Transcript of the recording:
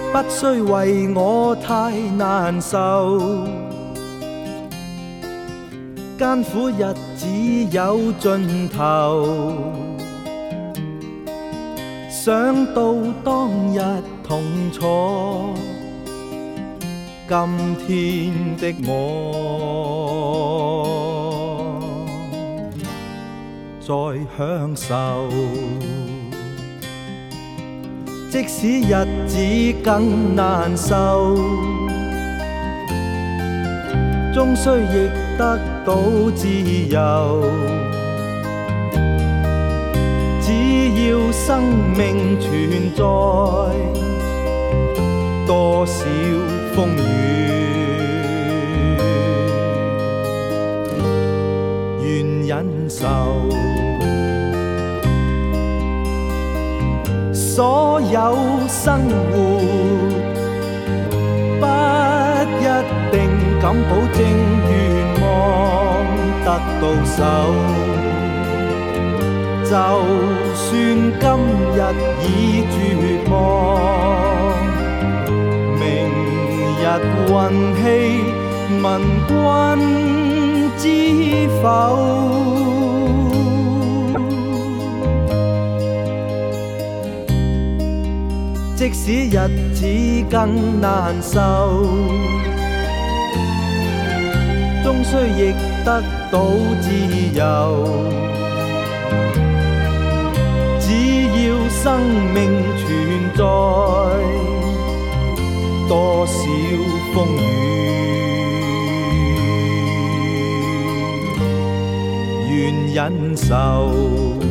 不需为我太难受，艰苦日子有尽头，想到当日同坐，今天的我在享受，即使日子更難受，終須亦得到自由。只要生命存在，多少風雨，願忍受。所有生活不一定敢保證願望得到手，就算今日已絕望，明日運氣問君知否？即使日子更難受，終須亦得到自由。只要生命存在，多少風雨，願忍受。